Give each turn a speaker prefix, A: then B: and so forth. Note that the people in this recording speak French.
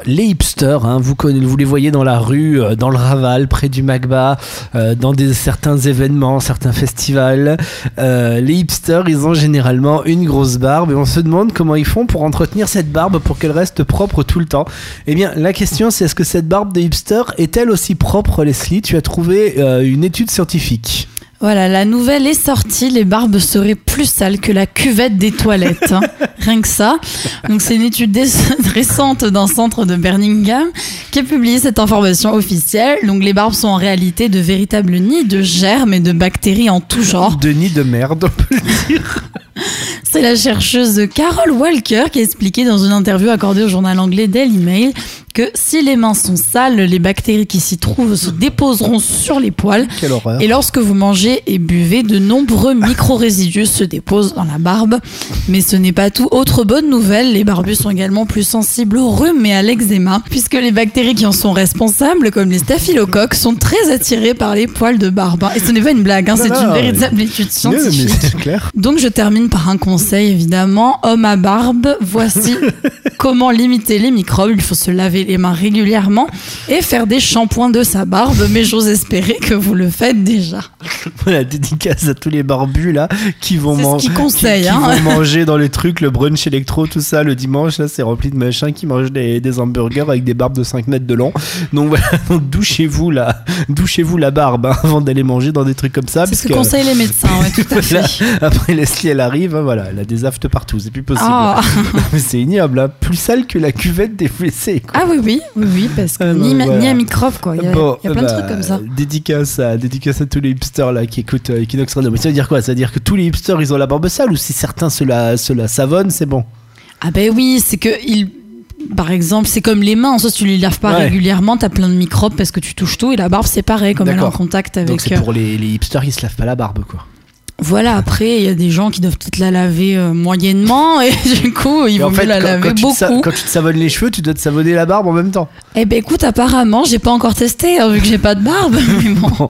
A: les hipsters, hein, vous les voyez dans la rue, dans le Raval, près du Macba, dans certains événements, certains festivals. Les hipsters, ils ont généralement une grosse barbe et on se demande comment ils font pour entretenir cette barbe pour qu'elle reste propre tout le temps. Eh bien, la question c'est, est-ce que cette barbe de hipster est-elle aussi propre, Leslie ? Tu as trouvé une étude scientifique.
B: Voilà, la nouvelle est sortie, les barbes seraient plus sales que la cuvette des toilettes, hein. Rien que ça. Donc c'est une étude récente d'un centre de Birmingham qui a publié cette information officielle. Donc les barbes sont en réalité de véritables nids de germes et de bactéries en tout genre.
A: De nids de merde, on peut le dire.
B: C'est la chercheuse Carol Walker qui a expliqué dans une interview accordée au journal anglais Daily Mail que si les mains sont sales, les bactéries qui s'y trouvent se déposeront sur les poils.
A: Quelle horreur.
B: Et lorsque vous mangez et buvez, de nombreux micro-résidus se déposent dans la barbe. Mais ce n'est pas tout. Autre bonne nouvelle, les barbus sont également plus sensibles au rhume et à l'eczéma, puisque les bactéries qui en sont responsables, comme les staphylocoques, sont très attirées par les poils de barbe. Et ce n'est pas une blague, hein, c'est une véritable étude scientifique.
A: Mais c'est clair.
B: Donc je termine par un conseil, évidemment. Homme à barbe, voici comment limiter les microbes. Il faut se laver les mains régulièrement et faire des shampoings de sa barbe, mais j'ose espérer que vous le faites déjà.
A: Voilà, dédicace à tous les barbus là qui vont manger dans les trucs, le brunch électro, tout ça le dimanche là, c'est rempli de machins qui mangent des hamburgers avec des barbes de 5 mètres de long. Donc voilà, donc douchez-vous la barbe, hein, avant d'aller manger dans des trucs comme ça.
B: C'est ce que conseillent les médecins, ouais, tout à fait.
A: Après Leslie elle arrive, hein, voilà, elle a des aftes partout, c'est plus possible. C'est ignoble, hein, plus sale que la cuvette des WC, quoi.
B: Ah oui, parce que ni un microbe, quoi. Il y a plein de trucs comme ça.
A: Dédicace à tous les hipsters là qui écoutent Equinox Radio. Mais ça veut dire quoi ? Ça veut dire que tous les hipsters ils ont la barbe sale, ou si certains se la savonnent, c'est bon ?
B: Ah ben oui, c'est que par exemple, c'est comme les mains, en soi, si tu les laves pas régulièrement, t'as plein de microbes parce que tu touches tout, et la barbe c'est pareil, comme elle est en contact avec.
A: Donc c'est pour les hipsters qui se lavent pas la barbe, quoi.
B: Voilà, après, il y a des gens qui doivent peut-être la laver moyennement, et du coup, il vaut mieux la laver beaucoup.
A: Quand tu te savonnes les cheveux, tu dois te savonner la barbe en même temps.
B: Eh ben écoute, apparemment, j'ai pas encore testé, hein, vu que j'ai pas de barbe, mais bon.